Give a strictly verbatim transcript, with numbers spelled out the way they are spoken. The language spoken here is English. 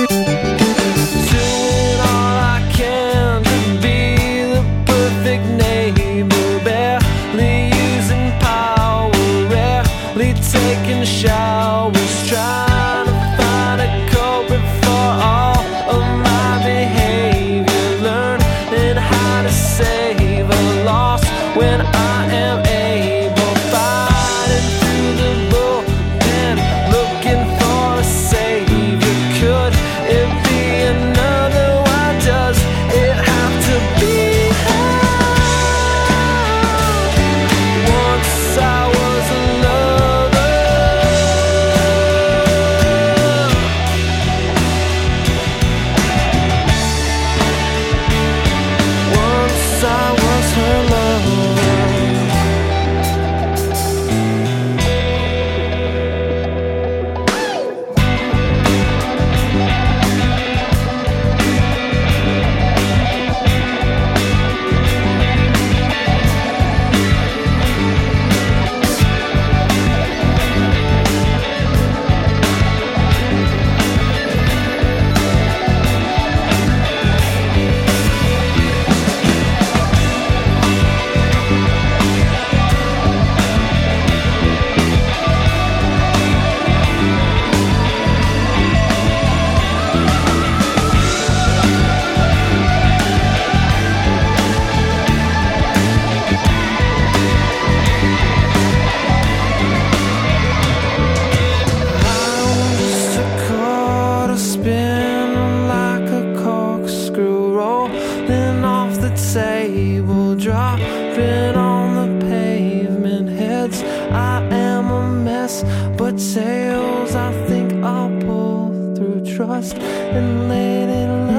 Doing all I can to be the perfect neighbor, barely using power, rarely taking showers, trying to find a culprit for all of my behavior, learning how to save a loss when I am able, fighting through the bullpen, looking for a savior. Could it be another? Why does it have to be her? Once I was a lover, once I was her lover. Just a quarter spin like a corkscrew, rolling off the table, dropping on the pavement. Heads, I am a mess, but tails, I think I'll pull through. Trust and let it